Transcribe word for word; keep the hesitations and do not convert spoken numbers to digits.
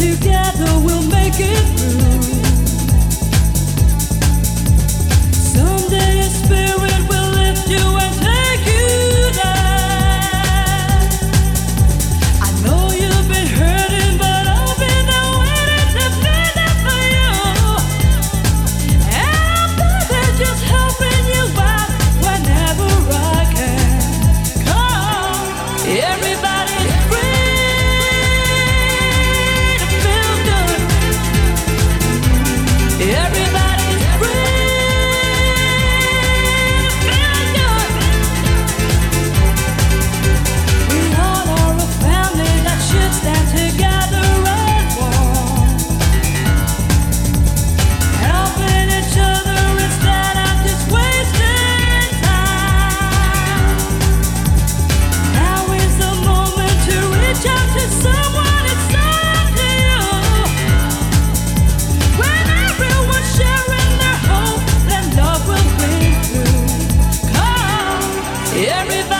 together we'll make it through. Someday a spirit will lift you and take you there. I know you've been hurting, but I'll be there waiting to be there for you. And I'm there just helping you out whenever I can. Come, everybody's free. Everybody's free to feel good. We all are a family that should stand together as one, helping each other instead of just wasting time. Now is the moment to reach out to someone. It's up to you. When everyone's sharing their hope, then love will bring through. Come, everybody.